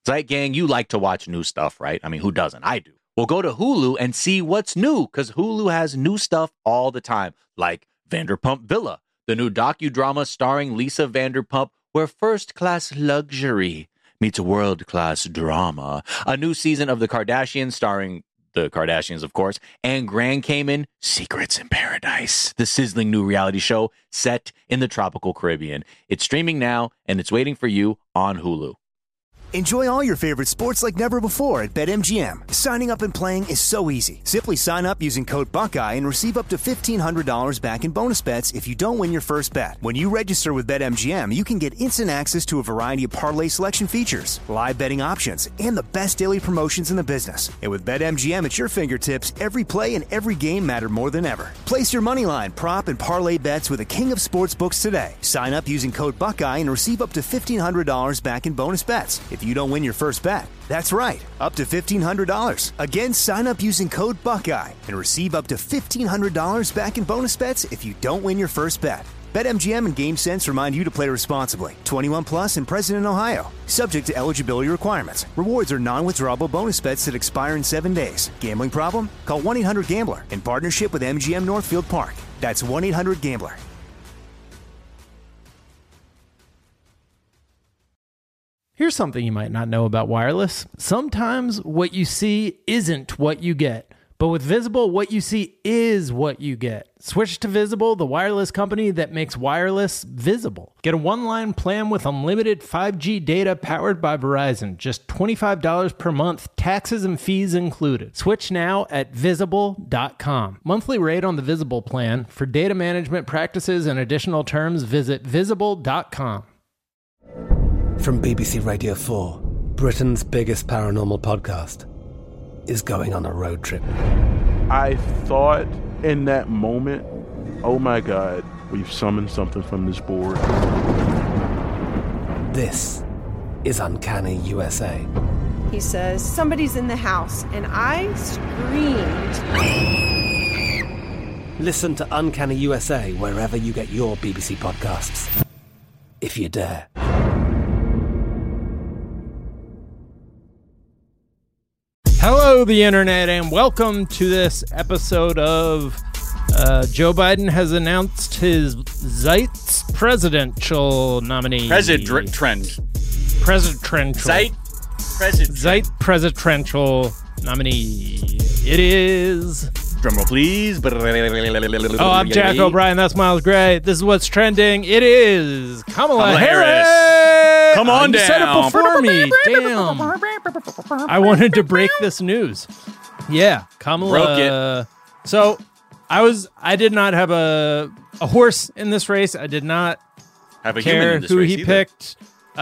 Zeit Gang, you like to watch new stuff, right? I mean, who doesn't? I do. Well, go to Hulu and see what's new, because Hulu has new stuff all the time, like Vanderpump Villa, the new docudrama starring Lisa Vanderpump, where first-class luxury meets world-class drama. A new season of The Kardashians starring the Kardashians, of course, and Grand Cayman, Secrets in Paradise, the sizzling new reality show set in the tropical Caribbean. It's streaming now, and it's waiting for you on Hulu. Enjoy all your favorite sports like never before at BetMGM. Signing up and playing is so easy. Simply sign up using code Buckeye and receive up to $1,500 back in bonus bets if you don't win your first bet. When you register with BetMGM, you can get instant access to a variety of parlay selection features, live betting options, and the best daily promotions in the business. And with BetMGM at your fingertips, every play and every game matter more than ever. Place your moneyline, prop, and parlay bets with the king of sportsbooks today. Sign up using code Buckeye and receive up to $1,500 back in bonus bets if you don't win your first bet. That's right, up to $1,500. Again, sign up using code Buckeye and receive up to $1,500 back in bonus bets if you don't win your first bet. BetMGM and GameSense remind you to play responsibly. 21 plus and present in Ohio. Subject to eligibility requirements. Rewards are non-withdrawable bonus bets that expire in 7 days. Gambling problem? Call 1-800-GAMBLER in partnership with MGM Northfield Park. That's 1-800-GAMBLER. Here's something you might not know about wireless. Sometimes what you see isn't what you get. But with Visible, what you see is what you get. Switch to Visible, the wireless company that makes wireless visible. Get a one-line plan with unlimited 5G data powered by Verizon. Just $25 per month, taxes and fees included. Switch now at Visible.com. Monthly rate on the Visible plan. For data management practices and additional terms, visit Visible.com. From BBC Radio 4, Britain's biggest paranormal podcast is going on a road trip. I thought in that moment, oh my God, we've summoned something from this board. This is Uncanny USA. He says, somebody's in the house, and I screamed. Listen to Uncanny USA wherever you get your BBC podcasts, if you dare. Hello, the internet, and welcome to this episode of Joe Biden has announced his Zeit's presidential nominee. Presidential. Zeit presidential nominee. It is... Drumroll, please. Oh, I'm Jack O'Brien. That's Miles Gray. This is what's trending. It is Kamala Harris. Come on down. You said it before me. Damn. I wanted to break this news. Yeah, Kamala. Broke it. So I did not have a horse in this race. I did not have a care human in this who race he either. picked.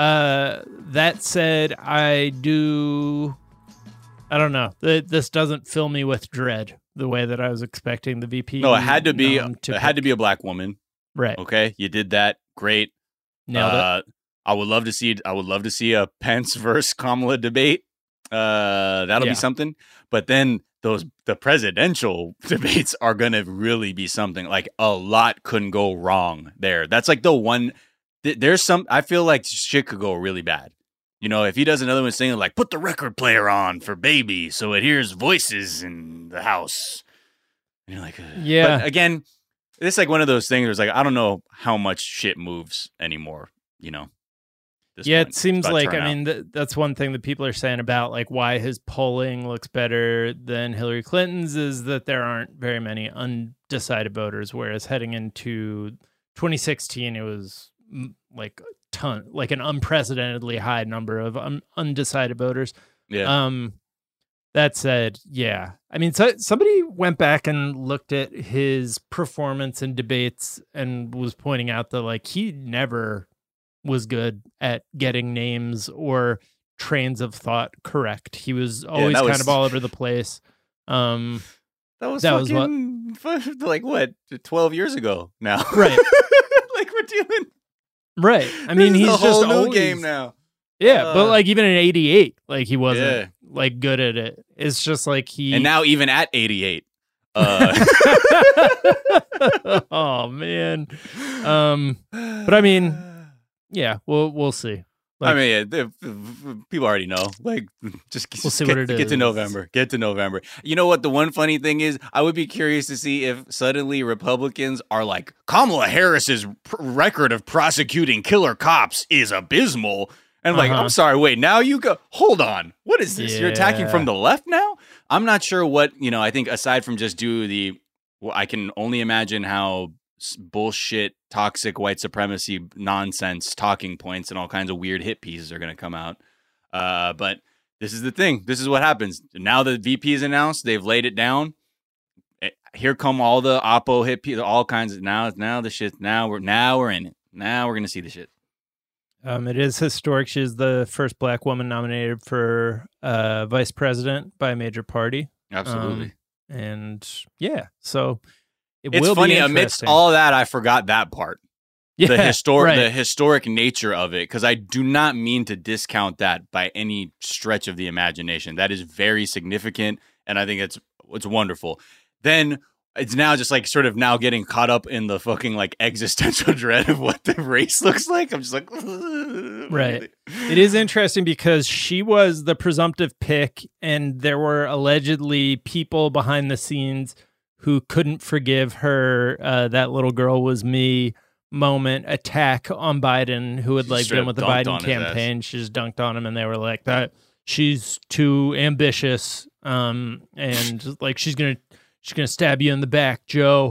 That said, I don't know. This doesn't fill me with dread the way that I was expecting the VP. No, it had to be a black woman. Right. Okay, you did that. Great. Nailed it. I would love to see a Pence versus Kamala debate. That'll be something. But then the presidential debates are gonna really be something. Like, a lot couldn't go wrong there. That's like the one. I feel like shit could go really bad. You know, if he does another one saying like, put the record player on for baby so it hears voices in the house. And you're like, yeah. But again, it's like one of those things where it's like, I don't know how much shit moves anymore, you know? Yeah, it seems like, I mean, that's one thing that people are saying about like why his polling looks better than Hillary Clinton's is that there aren't very many undecided voters, whereas heading into 2016, it was like an unprecedentedly high number of undecided voters. Yeah. That said, yeah. I mean, so somebody went back and looked at his performance in debates and was pointing out that like he never was good at getting names or trains of thought correct. He was always kind of all over the place. That was what? Like what? 12 years ago now. Right. Like we're dealing. Right. I mean, he's a whole just new always, game now. Yeah, but like even in 88, like he wasn't like good at it. It's just like And now even at 88. Oh man. But I mean, yeah, we'll see. I mean, people already know. Like, just We'll see get, what it get to is. November. Get to November. You know what? The one funny thing is, I would be curious to see if suddenly Republicans are like, Kamala Harris's record of prosecuting killer cops is abysmal. And like, I'm sorry, wait, now you go, hold on. What is this? You're attacking from the left now? I'm not sure what, I think aside from just I can only imagine how bullshit, toxic white supremacy nonsense talking points and all kinds of weird hit pieces are going to come out. But this is the thing. This is what happens. Now the VP is announced. They've laid it down. Here come all the Oppo hit pieces, all kinds of now the shit. Now we're in it. Now we're going to see the shit. It is historic. She's the first black woman nominated for vice president by a major party. Absolutely. And yeah, so it's will funny. be Amidst all that, I forgot that part. Yeah, the historic nature of it, because I do not mean to discount that by any stretch of the imagination. That is very significant, and I think it's wonderful. Then it's now just like sort of now getting caught up in the fucking like existential dread of what the race looks like. I'm just like, right. It is interesting because she was the presumptive pick, and there were allegedly people behind the scenes who couldn't forgive her that little girl was me moment attack on Biden, who had like been with the Biden campaign. She just dunked on him, and they were like, that she's too ambitious, and like she's gonna stab you in the back, Joe.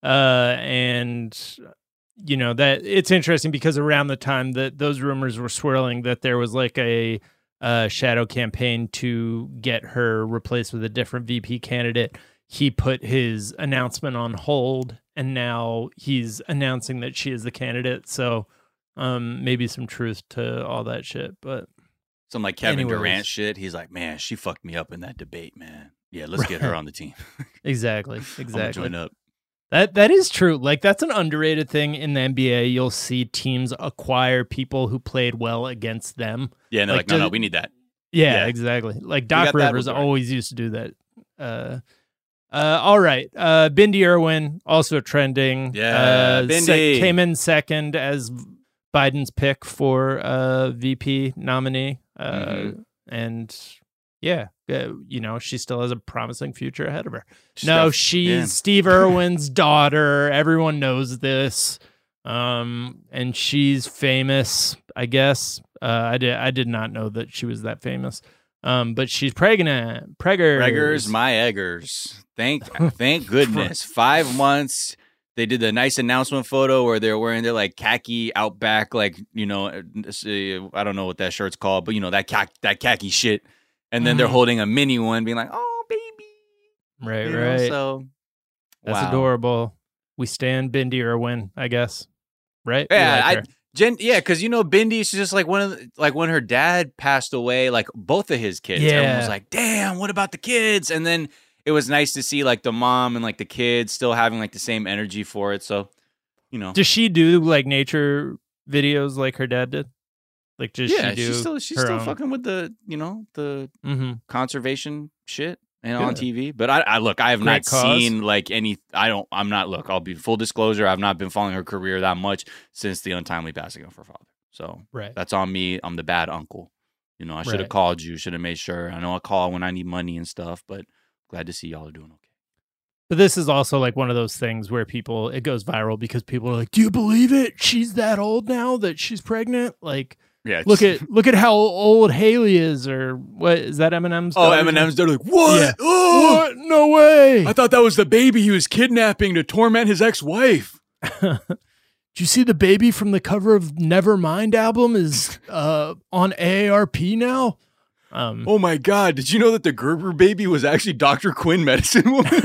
And that it's interesting because around the time that those rumors were swirling, that there was like a shadow campaign to get her replaced with a different VP candidate. He put his announcement on hold, and now he's announcing that she is the candidate. So maybe some truth to all that shit. But some like Kevin Durant shit. He's like, man, she fucked me up in that debate, man. Yeah, let's get her on the team. Exactly. I'm gonna join up. That is true. Like, that's an underrated thing in the NBA. You'll see teams acquire people who played well against them. Yeah, and they're like, no, we need that. Yeah, exactly. Like Doc Rivers always used to do that. All right. Bindi Irwin, also trending. Yeah, Bindi. Came in second as Biden's pick for VP nominee. And yeah, she still has a promising future ahead of her. She's Steve Irwin's daughter. Everyone knows this. And she's famous, I guess. I did not know that she was that famous. But she's pregnant. Preggers, my eggers. Thank goodness. 5 months. They did the nice announcement photo where they're wearing their like khaki Outback, like, I don't know what that shirt's called, but that khaki shit. And then they're holding a mini one, being like, "Oh, baby!" Right. So that's adorable. We stand Bindi Irwin, I guess. Right? Yeah, because Bindi, she's just like when her dad passed away, like both of his kids. Yeah. Everyone was like, "Damn, what about the kids?" And then it was nice to see like the mom and like the kids still having like the same energy for it. So, does she do like nature videos like her dad did? Like, she's still fucking with the conservation shit and on TV. But I have not seen like any. I'll be full disclosure. I've not been following her career that much since the untimely passing of her father. So that's on me. I'm the bad uncle. I should have called you. Should have made sure. I know I call when I need money and stuff. But glad to see y'all are doing okay. But this is also like one of those things where it goes viral because people are like, "Do you believe it? She's that old now that she's pregnant." Like. Yeah, look at how old Haley is, or what is that Eminem's? Oh, Eminem's daughter. Like, what? Yeah. Oh, what? No way! I thought that was the baby he was kidnapping to torment his ex-wife. Did you see the baby from the cover of Nevermind album is on AARP now? Oh my God! Did you know that the Gerber baby was actually Dr. Quinn Medicine Woman?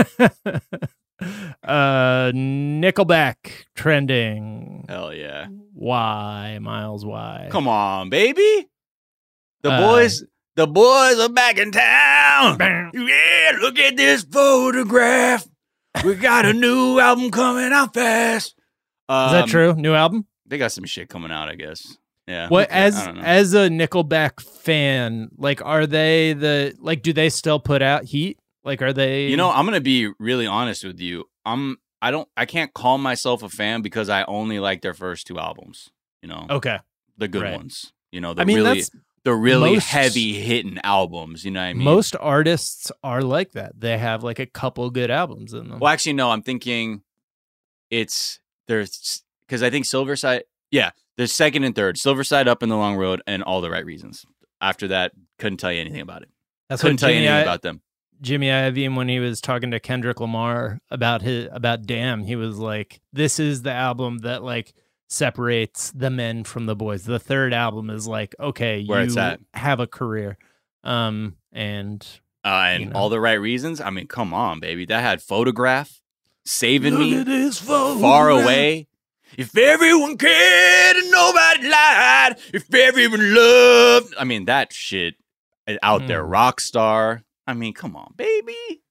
Nickelback trending. Hell yeah. Why, Miles? Why? Come on, baby. The boys are back in town. Yeah, look at this photograph. We got a new album coming out fast. Is that true? New album? They got some shit coming out, I guess. Yeah. What as a Nickelback fan, like, are they do they still put out heat? Like, are they? I'm gonna be really honest with you. I can't call myself a fan because I only like their first 2 albums. Okay, the good ones. You know, I mean, that's the really most- heavy hitting albums. You know what I mean? most artists are like that. They have like a couple good albums in them. Well, actually, no. I'm thinking there's because I think Silver Side. Yeah, there's second and third. Silver Side Up and The Long Road and All the Right Reasons. After that, couldn't tell you anything about it. That's Couldn't what tell you anything about them. Jimmy Iovine, when he was talking to Kendrick Lamar about Damn, he was like, "This is the album that like separates the men from the boys. The third album is like, okay, Where it's you at. have a career." And And you know. All the Right Reasons. I mean, come on, baby. That had Photograph, Saving Me, Far Away. If everyone cared and nobody lied, if everyone loved. I mean, that shit out there. Rockstar. I mean, come on, baby.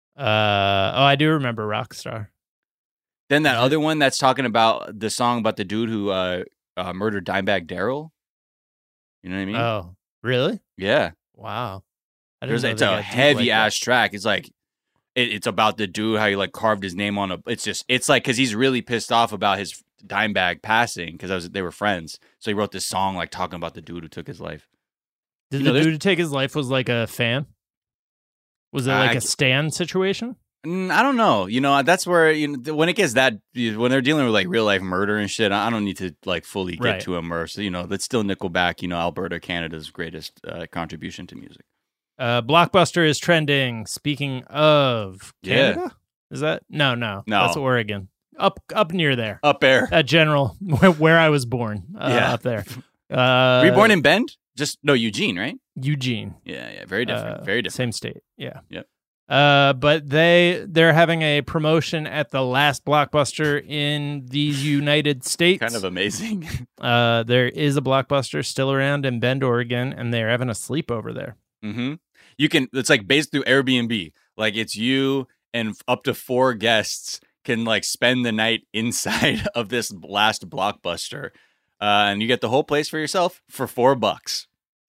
I do remember Rockstar. Then that other one that's talking about the song about the dude who murdered Dimebag Darrell. You know what I mean? Oh, really? Yeah. Wow. I didn't know It's they a got deep heavy like that. ass track. It's like it's about the dude how he like carved his name on a. It's like because he's really pissed off about his Dimebag passing because they were friends. So he wrote this song like talking about the dude who took his life. Did You know, the dude who take his life was like a fan? Was it like a Stan situation? I don't know. You know, that's where when it gets that when they're dealing with like real life murder and shit, I don't need to like fully get Right. too immersed. You know, that's still Nickelback. You know, Alberta, Canada's greatest contribution to music. Blockbuster is trending. Speaking of Yeah. Canada, is that no? That's Oregon. Up near there. Up there. That general where I was born. Yeah. Up there. Were you born in Bend? Eugene, right? Eugene? Yeah, very different. Very different. Same state. Yeah. Yep. But they're having a promotion at the last Blockbuster in these United States. Kind of amazing. There is a Blockbuster still around in Bend, Oregon, and they're having a sleepover there. Mm-hmm. It's like based through Airbnb. Like it's you and up to 4 guests can like spend the night inside of this last Blockbuster. And you get the whole place for yourself for $4.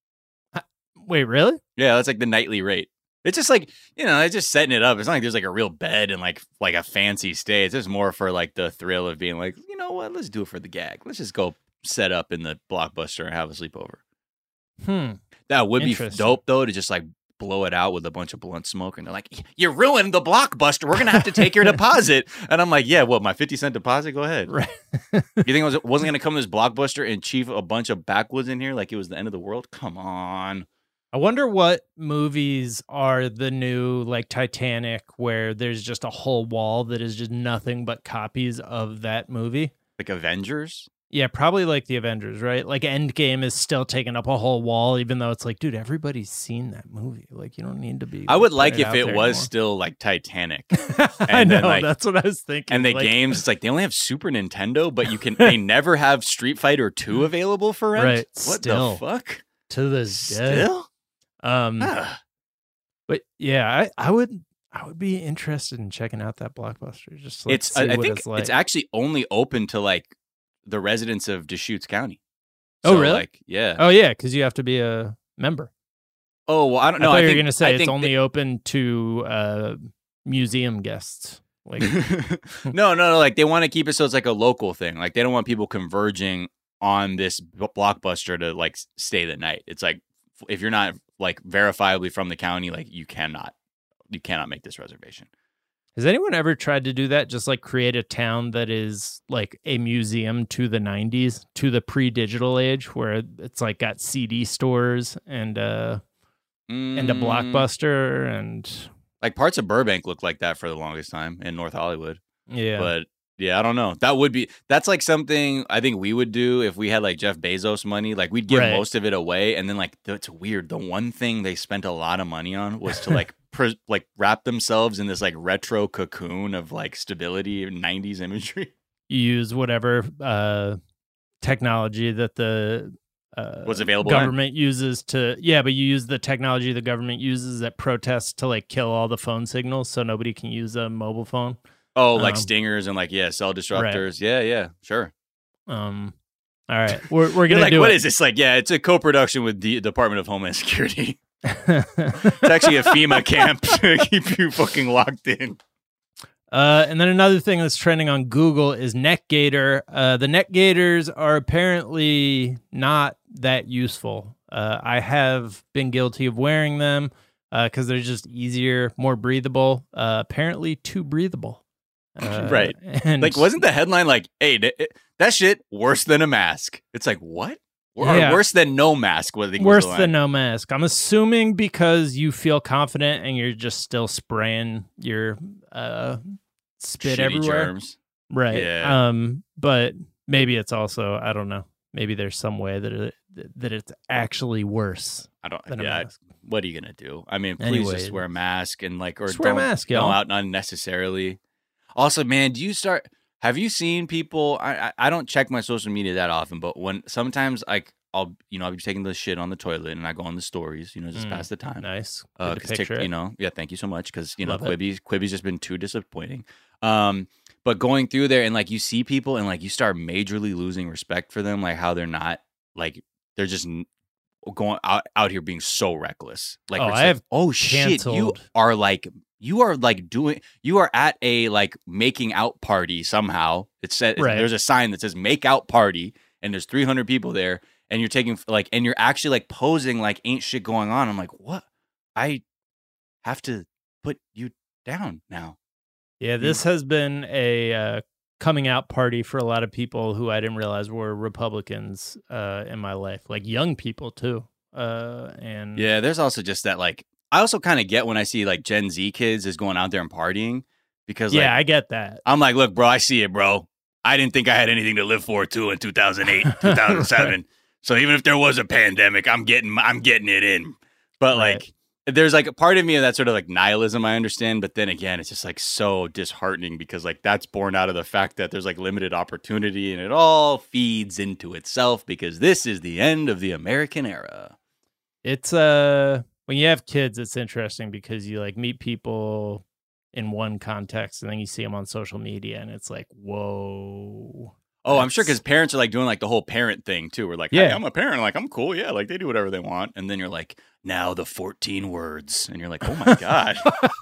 Wait, really? Yeah, that's like the nightly rate. It's just like, it's just setting it up. It's not like there's like a real bed and like a fancy stay. It's just more for like the thrill of being like, you know what, let's do it for the gag. Let's just go set up in the Blockbuster and have a sleepover. That would be Interesting. dope though, to just like blow it out with a bunch of blunt smoke. And they're like, you ruined the Blockbuster. We're going to have to take your deposit. And I'm like, yeah, what, my 50-cent deposit? Go ahead. Right. You think it wasn't going to come to this Blockbuster and chief a bunch of backwoods in here like it was the end of the world? Come on. I wonder what movies are the new like Titanic where there's just a whole wall that is just nothing but copies of that movie. Like Avengers? Yeah, probably like the Avengers, right? Like Endgame is still taking up a whole wall, even though it's like, dude, everybody's seen that movie. Like, you don't need to be. I would like putting if out it there was anymore. still like Titanic. I know, then, like, that's what I was thinking. And the Like, games, it's like they only have Super Nintendo, but they never have Street Fighter 2 available for rent. Right, What still. the fuck? to this day. Still? But yeah, I would be interested in checking out that Blockbuster. Just like, see I what think it's like. it's actually only open to like the residents of Deschutes County. Oh, really? Like, yeah. Oh yeah, because you have to be a member. Oh, well, I don't I know. thought I you were think, going to say I it's think only open to museum guests. Like, no. Like they want to keep it so it's like a local thing. Like they don't want people converging on this Blockbuster to like stay the night. It's like if you're not like verifiably from the county, like you cannot make this reservation. has anyone ever tried to do that? Just like create a town that is like a museum to the 90s, to the pre-digital age, where it's like got CD stores and a Blockbuster and Like parts of Burbank looked like that for the longest time in North Hollywood. yeah. But yeah, I don't know. That's like something I think we would do if we had like Jeff Bezos money. Like we'd give Right. most of it away, and then like it's weird. The one thing they spent a lot of money on was to like like wrap themselves in this like retro cocoon of like stability and 90s imagery. You use whatever technology that the Was available then. government uses to but you use the technology the government uses at protests to like kill all the phone signals so nobody can use a mobile phone. Oh, like stingers and like cell disruptors. Yeah, sure. All right, we're You're gonna like, do what it. is this? Like, yeah, it's a co-production with the Department of Homeland Security. It's actually a FEMA camp to keep you fucking locked in. And then another thing that's trending on Google is NetGator. The NetGators are apparently not that useful. I have been guilty of wearing them because they're just easier, more breathable, apparently too breathable. Right. And Like, wasn't the headline like, hey, that shit worse than a mask? It's like, what? Or worse than no mask? Worse than no mask. I'm assuming because you feel confident and you're just still spraying your spit Shitty everywhere. Germs. Right. Yeah. But maybe it's also, I don't know. Maybe there's some way that it's actually worse. I don't. than a Yeah. mask. What are you gonna do? I mean, please Anyway. just wear a mask and or Just wear a don't mask, go y'all. out unnecessarily. Also, man, have you seen people? I don't check my social media that often, but when sometimes I'll be taking the shit on the toilet and I go on the stories, just pass the time. Nice. Good to 'Cause picture it. yeah, thank you so much. Because Love it. Quibi's just been too disappointing. But going through there and you see people and you start majorly losing respect for them, like how they're not they're just going out here being so reckless. Like, Oh, it's I have shit, you canceled. you are at a making out party somehow. It said Right. there's a sign that says make out party and there's 300 people there and you're taking and you're actually posing like ain't shit going on. I'm like, what? I have to put you down now. Yeah, this has been a coming out party for a lot of people who I didn't realize were Republicans in my life, like young people too. And Yeah, there's also just that I also kind of get when I see Gen Z kids is going out there and partying because yeah, I get that. I'm like, look, bro, I see it, bro. I didn't think I had anything to live for too in 2008, 2007. Right. So even if there was a pandemic, I'm getting it in. But Right. there's a part of me of that sort of nihilism I understand, but then again, it's just so disheartening because that's born out of the fact that there's limited opportunity and it all feeds into itself because this is the end of the American era. It's when you have kids, it's interesting because you meet people in one context and then you see them on social media and it's like, whoa. Oh, I'm sure because parents are doing the whole parent thing too. We're like, hey, Yeah. I'm a parent. I'm cool. Yeah, they do whatever they want. And then you're like, now the 14 words. And you're like, oh my God.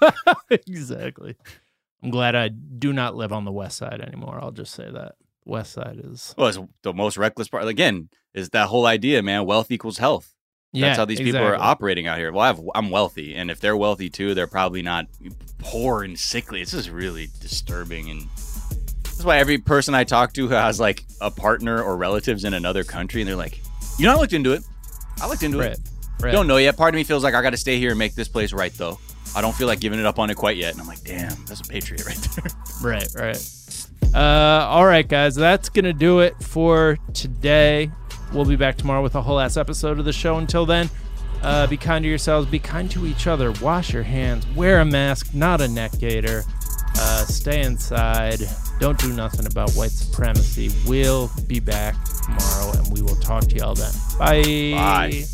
Exactly. I'm glad I do not live on the West Side anymore. I'll just say that. West Side is. Well, it's the most reckless part. Again, is that whole idea, man. Wealth equals health. Yeah, That's how these people are exactly. operating out here. Well, I'm wealthy. And if they're wealthy too, they're probably not poor and sickly. It's just really disturbing. And that's why every person I talk to who has a partner or relatives in another country, and they're like, I looked into it. Right. Right. Don't know yet. Part of me feels like I got to stay here and make this place right, though. I don't feel like giving it up on it quite yet. And I'm like, damn, that's a patriot right there. Right. All right, guys. That's going to do it for today. We'll be back tomorrow with a whole ass episode of the show. Until then, be kind to yourselves. Be kind to each other. Wash your hands. Wear a mask, not a neck gaiter. Stay inside. Don't do nothing about white supremacy. We'll be back tomorrow, and we will talk to y'all then. Bye. Bye.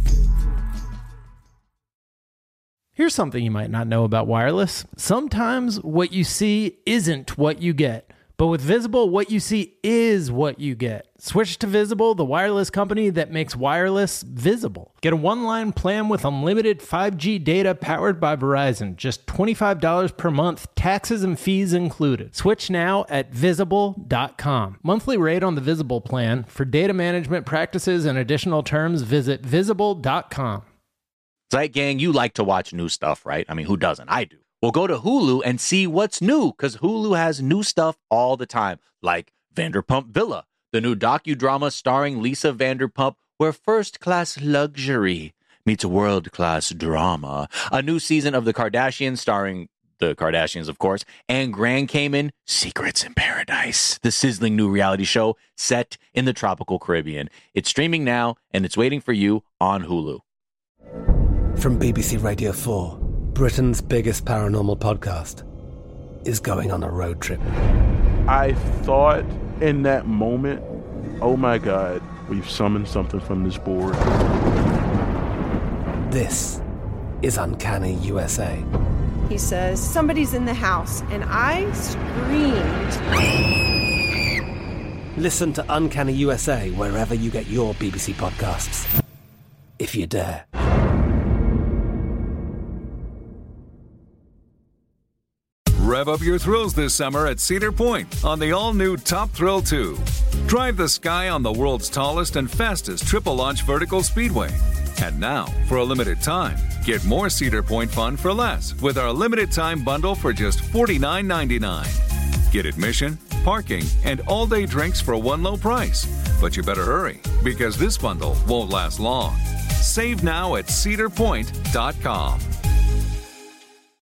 Here's something you might not know about wireless. Sometimes what you see isn't what you get. But with Visible, what you see is what you get. Switch to Visible, the wireless company that makes wireless visible. Get a one-line plan with unlimited 5G data powered by Verizon. Just $25 per month, taxes and fees included. Switch now at Visible.com. Monthly rate on the Visible plan. For data management practices and additional terms, visit Visible.com. Zeit Gang, you like to watch new stuff, right? I mean, who doesn't? I do. Well, go to Hulu and see what's new, because Hulu has new stuff all the time, like Vanderpump Villa, the new docudrama starring Lisa Vanderpump, where first-class luxury meets world-class drama. A new season of The Kardashians starring the Kardashians, of course, and Grand Cayman, Secrets in Paradise, the sizzling new reality show set in the tropical Caribbean. It's streaming now, and it's waiting for you on Hulu. From BBC Radio 4, Britain's biggest paranormal podcast is going on a road trip. I thought in that moment, oh my God, we've summoned something from this board. This is Uncanny USA. He says, somebody's in the house, and I screamed. Listen to Uncanny USA wherever you get your BBC podcasts, if you dare. Rev up your thrills this summer at Cedar Point on the all-new Top Thrill 2. Drive the sky on the world's tallest and fastest triple-launch vertical speedway. And now, for a limited time, get more Cedar Point fun for less with our limited-time bundle for just $49.99. Get admission, parking, and all-day drinks for one low price. But you better hurry, because this bundle won't last long. Save now at cedarpoint.com.